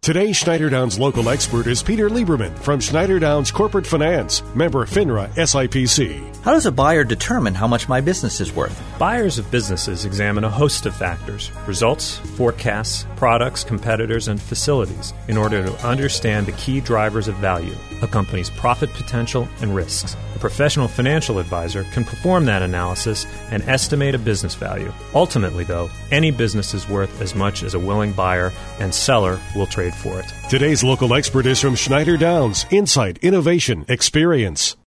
Today's Schneider Downs local expert is Peter Lieberman from Schneider Downs Corporate Finance, member FINRA SIPC. How does a buyer determine how much my business is worth? Buyers of businesses examine a host of factors: results, forecasts, products, competitors, and facilities in order to understand the key drivers of value, a company's profit potential, and risks. A professional financial advisor can perform that analysis and estimate a business value. Ultimately, though, any business is worth as much as a willing buyer and seller will trade for it. Today's local expert is from Schneider Downs. Insight, innovation, experience.